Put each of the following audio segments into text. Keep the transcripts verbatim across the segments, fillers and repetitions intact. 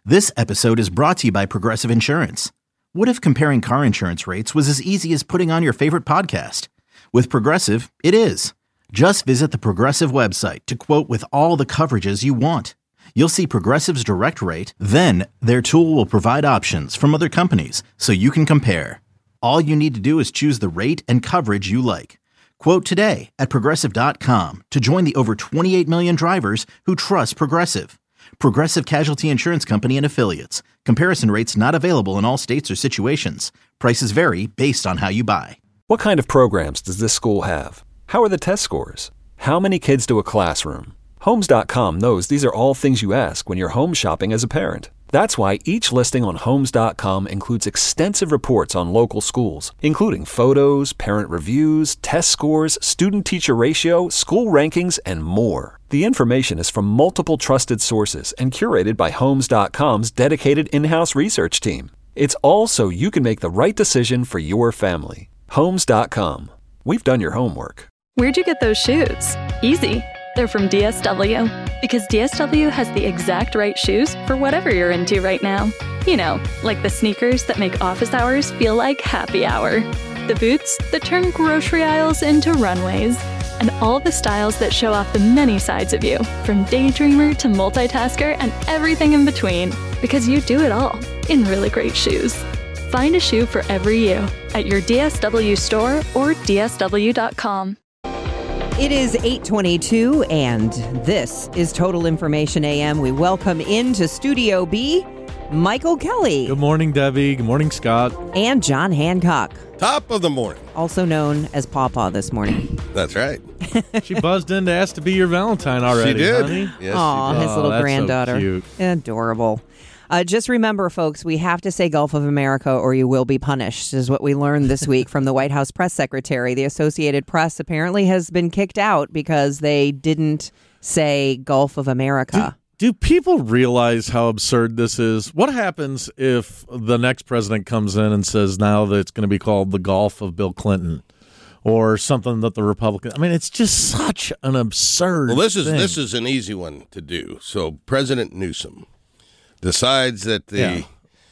This episode is brought to you by Progressive Insurance. What if comparing car insurance rates was as easy as putting on your favorite podcast? With Progressive, it is. Just visit the Progressive website to quote with all the coverages you want. You'll see Progressive's direct rate, then their tool will provide options from other companies so you can compare. All you need to do is choose the rate and coverage you like. Quote today at progressive dot com to join the over twenty-eight million drivers who trust Progressive. Progressive Casualty Insurance Company and Affiliates. Comparison rates not available in all states or situations. Prices vary based on how you buy. What kind of programs does this school have? How are the test scores? How many kids do a classroom? Homes dot com knows these are all things you ask when you're home shopping as a parent. That's why each listing on Homes dot com includes extensive reports on local schools, including photos, parent reviews, test scores, student-teacher ratio, school rankings, and more. The information is from multiple trusted sources and curated by Homes dot com's dedicated in-house research team. It's all so you can make the right decision for your family. Homes dot com. We've done your homework. Where'd you get those shoes? Easy. They're from D S W. Because D S W has the exact right shoes for whatever you're into right now. You know, like the sneakers that make office hours feel like happy hour. The boots that turn grocery aisles into runways. And all the styles that show off the many sides of you, from daydreamer to multitasker and everything in between. Because you do it all in really great shoes. Find a shoe for every you at your D S W store or D S W dot com. It is eight twenty-two, and this is Total Information A M. We welcome into Studio B, Michael Kelly. Good morning, Debbie. Good morning, Scott. And John Hancock. Top of the morning. Also known as Pawpaw this morning. That's right. She buzzed in to ask to be your Valentine already, She did. honey. Yes, Aw, she did. his little Oh, that's so granddaughter. cute. Adorable. Uh, just remember, folks, we have to say Gulf of America or you will be punished, is what we learned this week from the White House press secretary. The Associated Press apparently has been kicked out because they didn't say Gulf of America. Do, do people realize how absurd this is? What happens if the next president comes in and says now that it's going to be called the Gulf of Bill Clinton? Or something that the Republicans... I mean, it's just such an absurd Well, this is thing. this is an easy one to do. So President Newsom decides that the Yeah.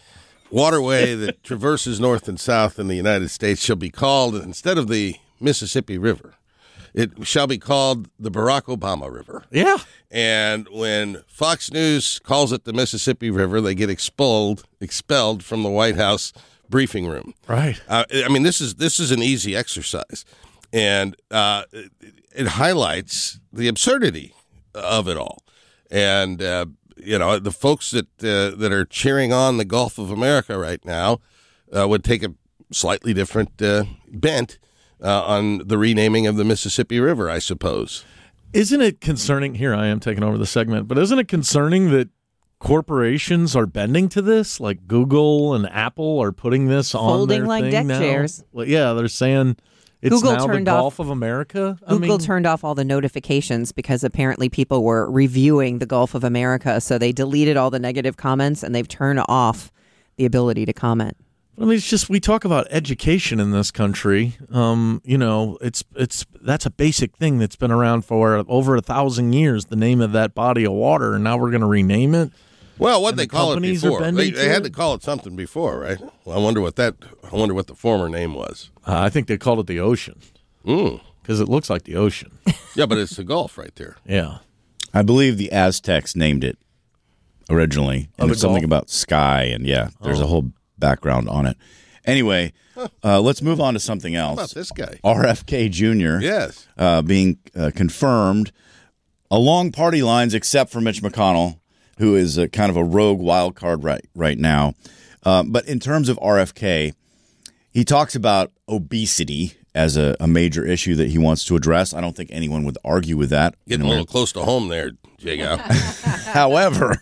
waterway that traverses north and south in the United States shall be called, instead of the Mississippi River, it shall be called the Barack Obama River. Yeah. And when Fox News calls it the Mississippi River, they get expelled expelled from the White House briefing room. Right. Uh, I mean, this is this is an easy exercise, and uh, it, it highlights the absurdity of it all. And uh, you know, the folks that uh, that are cheering on the Gulf of America right now uh, would take a slightly different uh, bent uh, on the renaming of the Mississippi River, I suppose. Isn't it concerning? Here I am taking over the segment, but isn't it concerning that corporations are bending to this? Like Google and Apple are putting this on Folding their like thing deck now? chairs. Well, yeah, they're saying it's Google now the turned off- Gulf of America. I Google mean, turned off all the notifications because apparently people were reviewing the Gulf of America. So they deleted all the negative comments and they've turned off the ability to comment. I mean, it's just we talk about education in this country. Um, you know, it's it's that's a basic thing that's been around for over a thousand years. The name of that body of water, and now we're going to rename it. Well, what And they the call it companies are before, bending they, they to had it? to call it something before, right? Well, I wonder what that. I wonder what the former name was. Uh, I think they called it the ocean Mm. because it looks like the ocean. Yeah, but it's the Gulf right there. Yeah. I believe the Aztecs named it originally, Oh, and the it's something Gulf? about sky, and yeah, there's Oh. a whole background on it. Anyway, uh, let's move on to something How else. about this guy? R F K Junior Yes. uh, being uh, confirmed along party lines, except for Mitch McConnell, who is a, kind of a rogue wild card right right now. Uh, but in terms of R F K, he talks about obesity as a, a major issue that he wants to address. I don't think anyone would argue with that. Getting a little close to home there, Jago. However,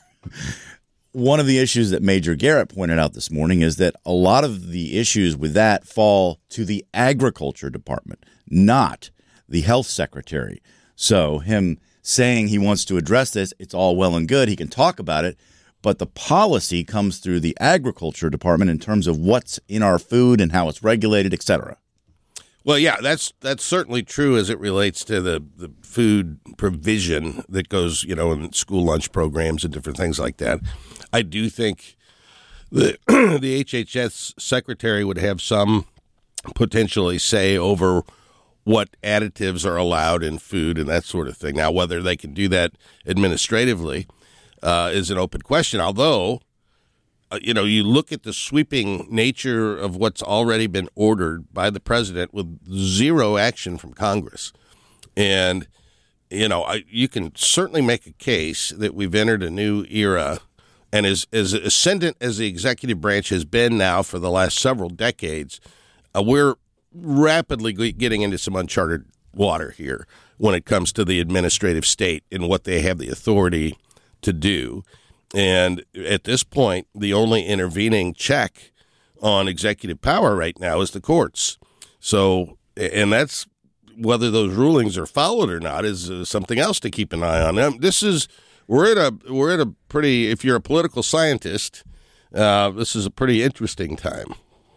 one of the issues that Major Garrett pointed out this morning is that a lot of the issues with that fall to the Agriculture Department, not the Health Secretary. So him saying he wants to address this, it's all well and good. He can talk about it, but the policy comes through the Agriculture Department in terms of what's in our food and how it's regulated, et cetera. Well, yeah, that's that's certainly true as it relates to the, the food provision that goes, you know, in school lunch programs and different things like that. I do think the the H H S secretary would have some potentially say over what additives are allowed in food and that sort of thing. Now, whether they can do that administratively uh, is an open question, although Uh, you know, you look at the sweeping nature of what's already been ordered by the president with zero action from Congress. And, you know, I, you can certainly make a case that we've entered a new era. And as, as ascendant as the executive branch has been now for the last several decades, uh, we're rapidly getting into some uncharted water here when it comes to the administrative state and what they have the authority to do. And at this point, the only intervening check on executive power right now is the courts. So, and that's whether those rulings are followed or not is uh, something else to keep an eye on. Um, this is we're at a we're at a pretty. If you're a political scientist, uh, this is a pretty interesting time.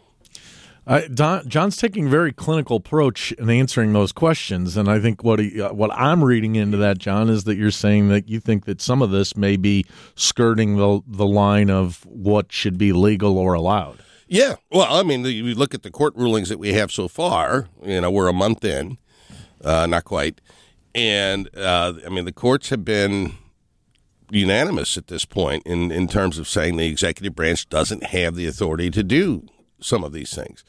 Uh, Don, John's taking a very clinical approach in answering those questions, and I think what he, uh, what I'm reading into that, John, is that you're saying that you think that some of this may be skirting the the line of what should be legal or allowed. Yeah, well, I mean, you look at the court rulings that we have so far. You know, we're a month in, uh, not quite, and uh, I mean, the courts have been unanimous at this point in in terms of saying the executive branch doesn't have the authority to do some of these things.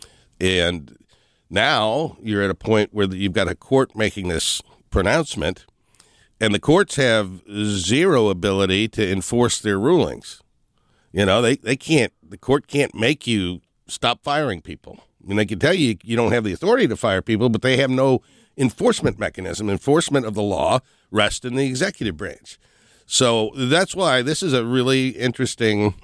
And now you're at a point where you've got a court making this pronouncement, and the courts have zero ability to enforce their rulings. You know, they, they can't, the court can't make you stop firing people. I mean, they can tell you you don't have the authority to fire people, but they have no enforcement mechanism. Enforcement of the law rests in the executive branch. So that's why this is a really interesting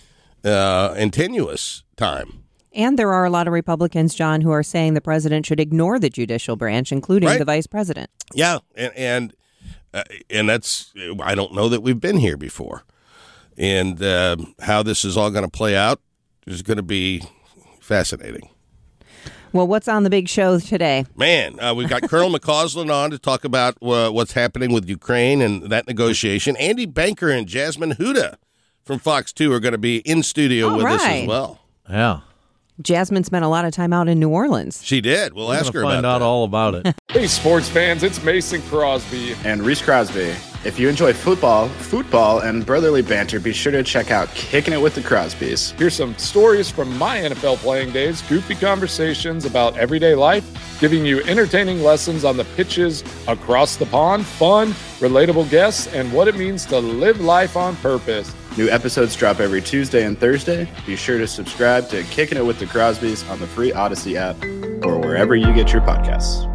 uh, and tenuous time. And there are a lot of Republicans, John, who are saying the president should ignore the judicial branch, including right. the vice president. Yeah, and and, uh, and that's, I don't know that we've been here before. And uh, how this is all going to play out is going to be fascinating. Well, what's on the big show today? Man, uh, we've got Colonel McCausland on to talk about uh, what's happening with Ukraine and that negotiation. Andy Banker and Jasmine Huda from Fox two are going to be in studio all with right. us as well. Yeah. Jasmine spent a lot of time out in New Orleans. She did. We'll We're ask her find about out that. all about it. Hey, sports fans, it's Mason Crosby. And Reese Crosby. If you enjoy football, football, and brotherly banter, be sure to check out Kicking It with the Crosbys. Here's some stories from my N F L playing days, goofy conversations about everyday life, giving you entertaining lessons on the pitches across the pond, fun, relatable guests, and what it means to live life on purpose. New episodes drop every Tuesday and Thursday. Be sure to subscribe to Kicking It with the Crosbys on the free Odyssey app or wherever you get your podcasts.